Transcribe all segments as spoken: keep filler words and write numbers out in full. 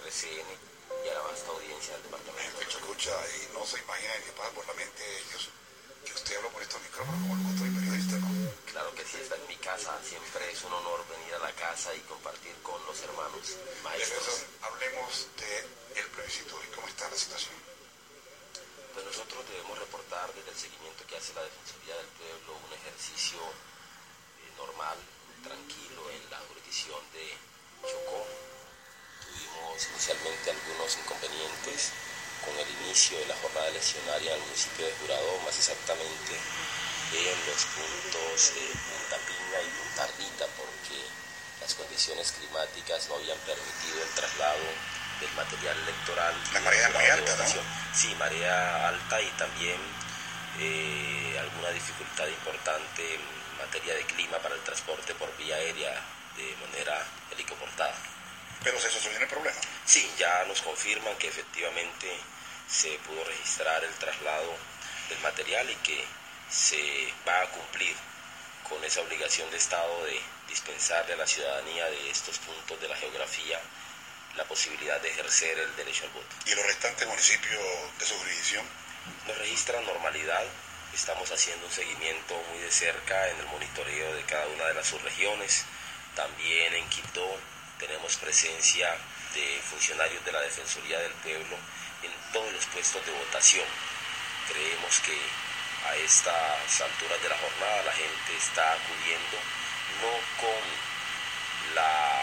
R C N y a la vasta audiencia del departamento. Escucha, y no se imagina que pasa por la mente de ellos que usted habla por estos micrófonos como locutor y periodista, ¿no? Claro que sí, está en mi casa. Siempre es un honor venir a la casa y compartir con los hermanos maestros. Defensor, hablemos del plebiscito y cómo está la situación. Pues nosotros debemos reportar desde el seguimiento que hace la Defensoría del Pueblo un ejercicio eh, normal, tranquilo en la jurisdicción de Chocó. Tuvimos inicialmente algunos inconvenientes con el inicio de la jornada eleccionaria en el municipio de Jurado, más exactamente en los puntos de Punta Piña y Punta Rita, porque las condiciones climáticas no habían permitido el traslado del material electoral. La marea muy alta, ¿no? Sí, marea alta y también eh, alguna dificultad importante en materia de clima para el transporte por vía aérea de manera helicoportada. ¿Pero se solucionó el problema? Sí, ya nos confirman que efectivamente se pudo registrar el traslado del material y que se va a cumplir con esa obligación de Estado de dispensarle a la ciudadanía de estos puntos de la geografía la posibilidad de ejercer el derecho al voto. ¿Y los restantes municipios de su jurisdicción? Nos registran normalidad, estamos haciendo un seguimiento muy de cerca en el monitoreo de cada una de las subregiones. También en Quibdó tenemos presencia de funcionarios de la Defensoría del Pueblo en todos los puestos de votación. Creemos que a estas alturas de la jornada la gente está acudiendo no con la,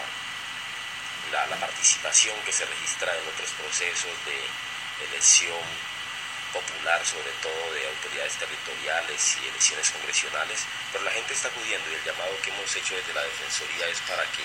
la, la participación que se registra en otros procesos de elección popular, sobre todo de autoridades territoriales y elecciones congresionales, pero la gente está acudiendo y el llamado que hemos hecho desde la Defensoría es para que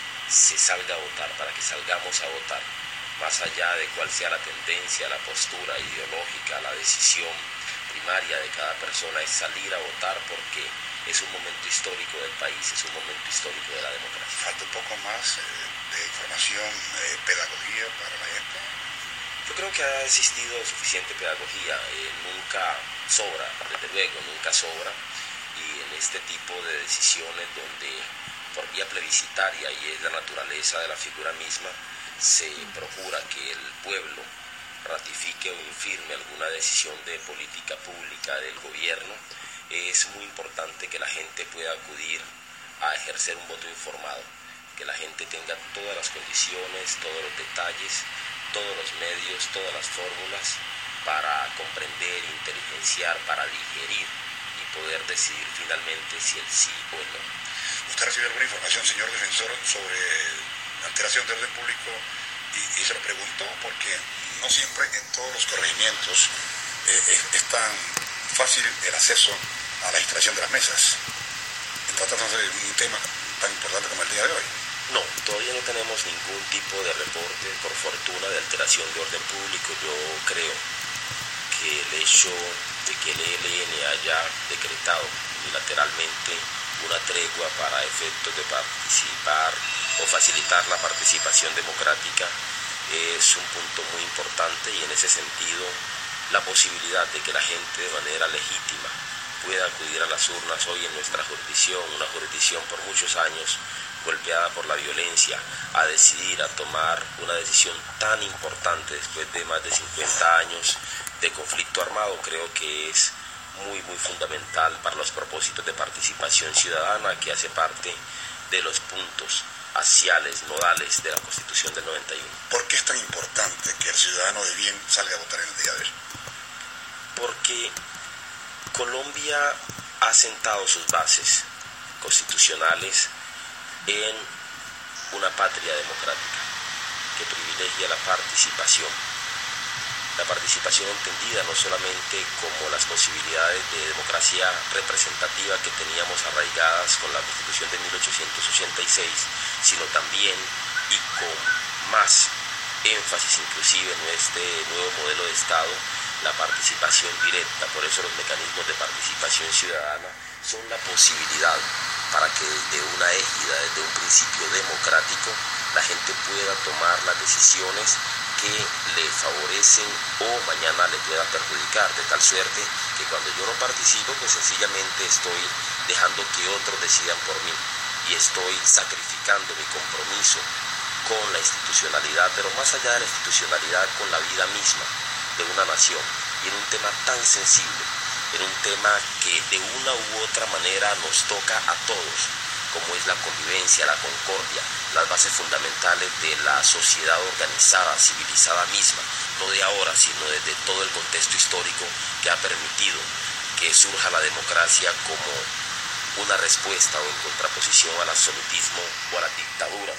se salga a votar, para que salgamos a votar, más allá de cuál sea la tendencia, la postura ideológica, la decisión primaria de cada persona, es salir a votar porque es un momento histórico del país, es un momento histórico de la democracia. ¿Falta un poco más eh, de información, eh, pedagogía para la gente? Yo creo que ha existido suficiente pedagogía, eh, nunca sobra, desde luego, nunca sobra, y en este tipo de decisiones donde por vía plebiscitaria, y es la naturaleza de la figura misma, se procura que el pueblo ratifique o infirme alguna decisión de política pública del gobierno, es muy importante que la gente pueda acudir a ejercer un voto informado, que la gente tenga todas las condiciones, todos los detalles, todos los medios, todas las fórmulas para comprender, inteligenciar, para digerir y poder decidir finalmente si el sí o el no. ¿Usted recibe alguna información, señor defensor, sobre alteración de orden público? Y, y se lo pregunto porque no siempre en todos los corregimientos eh, es, es tan fácil el acceso a la instalación de las mesas, tratándose de un tema tan importante como el día de hoy. No, todavía no tenemos ningún tipo de reporte, por fortuna, de alteración de orden público. Yo creo que el hecho de que el E L N haya decretado unilateralmente una tregua para efectos de participar o facilitar la participación democrática es un punto muy importante, y en ese sentido la posibilidad de que la gente de manera legítima pueda acudir a las urnas hoy en nuestra jurisdicción, una jurisdicción por muchos años golpeada por la violencia, a decidir, a tomar una decisión tan importante después de más de cincuenta años de conflicto armado, creo que es muy muy fundamental para los propósitos de participación ciudadana, que hace parte de los puntos axiales, nodales de la Constitución del noventa y uno. ¿Por qué es tan importante que el ciudadano de bien salga a votar en el día de hoy? Porque Colombia ha sentado sus bases constitucionales en una patria democrática que privilegia la participación. La participación entendida no solamente como las posibilidades de democracia representativa que teníamos arraigadas con la Constitución de mil ochocientos ochenta y seis, sino también y con más énfasis inclusive en este nuevo modelo de Estado, la participación directa. Por eso los mecanismos de participación ciudadana son la posibilidad para que desde una égida, desde un principio democrático, la gente pueda tomar las decisiones que le favorecen o mañana le puedan perjudicar, de tal suerte que cuando yo no participo, pues sencillamente estoy dejando que otros decidan por mí y estoy sacrificando mi compromiso con la institucionalidad, pero más allá de la institucionalidad, con la vida misma de una nación, y en un tema tan sensible, en un tema que de una u otra manera nos toca a todos, como es la convivencia, la concordia, las bases fundamentales de la sociedad organizada, civilizada misma, no de ahora, sino desde todo el contexto histórico que ha permitido que surja la democracia como una respuesta o en contraposición al absolutismo o a la dictadura.